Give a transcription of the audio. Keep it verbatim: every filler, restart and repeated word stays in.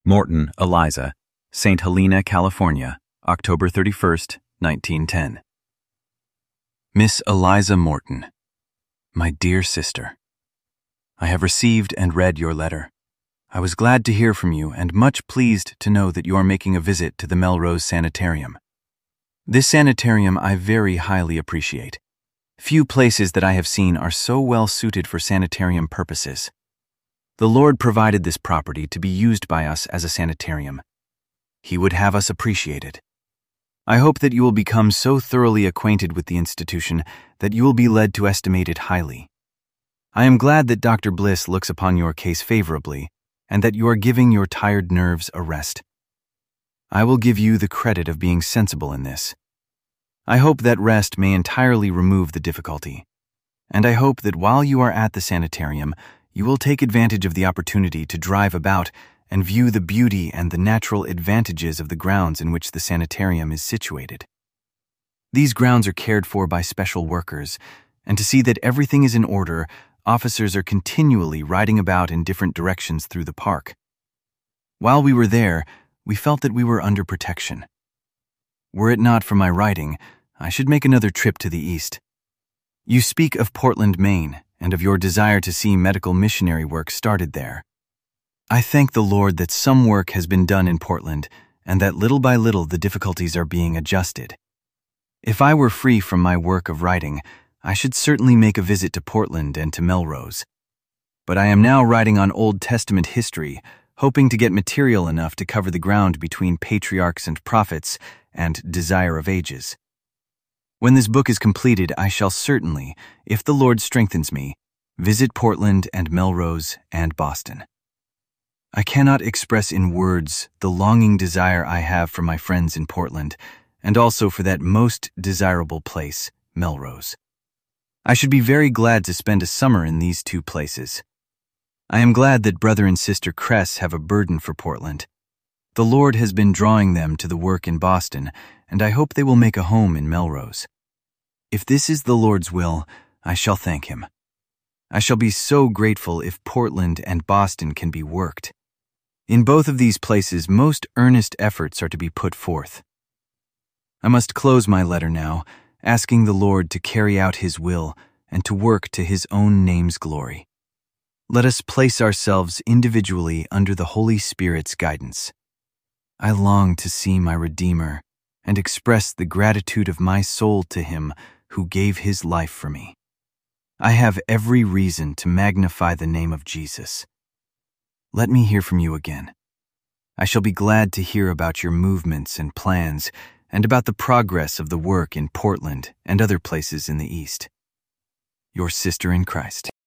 Morton, Eliza, Saint Helena, California, October thirty-first, nineteen ten. Miss Eliza Morton, my dear sister, I have received and read your letter. I was glad to hear from you and much pleased to know that you are making a visit to the Melrose Sanitarium. This sanitarium I very highly appreciate. Few places that I have seen are so well suited for sanitarium purposes. The Lord provided this property to be used by us as a sanitarium. He would have us appreciate it. I hope that you will become so thoroughly acquainted with the institution that you will be led to estimate it highly. I am glad that Doctor Bliss looks upon your case favorably and that you are giving your tired nerves a rest. I will give you the credit of being sensible in this. I hope that rest may entirely remove the difficulty, and I hope that while you are at the sanitarium, you will take advantage of the opportunity to drive about and view the beauty and the natural advantages of the grounds in which the sanitarium is situated. These grounds are cared for by special workers, and to see that everything is in order, officers are continually riding about in different directions through the park. While we were there, we felt that we were under protection. Were it not for my writing, I should make another trip to the east. You speak of Portland, Maine, and of your desire to see medical missionary work started there. I thank the Lord that some work has been done in Portland and that little by little the difficulties are being adjusted. If I were free from my work of writing, I should certainly make a visit to Portland and to Melrose. But I am now writing on Old Testament history, hoping to get material enough to cover the ground between patriarchs and prophets and Desire of Ages. When this book is completed, I shall certainly, if the Lord strengthens me, visit Portland and Melrose and Boston. I cannot express in words the longing desire I have for my friends in Portland, and also for that most desirable place, Melrose. I should be very glad to spend a summer in these two places. I am glad that brother and sister Kress have a burden for Portland. The Lord has been drawing them to the work in Boston, and I hope they will make a home in Melrose. If this is the Lord's will, I shall thank Him. I shall be so grateful if Portland and Boston can be worked. In both of these places, most earnest efforts are to be put forth. I must close my letter now, asking the Lord to carry out His will and to work to His own name's glory. Let us place ourselves individually under the Holy Spirit's guidance. I long to see my Redeemer and express the gratitude of my soul to Him who gave His life for me. I have every reason to magnify the name of Jesus. Let me hear from you again. I shall be glad to hear about your movements and plans and about the progress of the work in Portland and other places in the East. Your sister in Christ.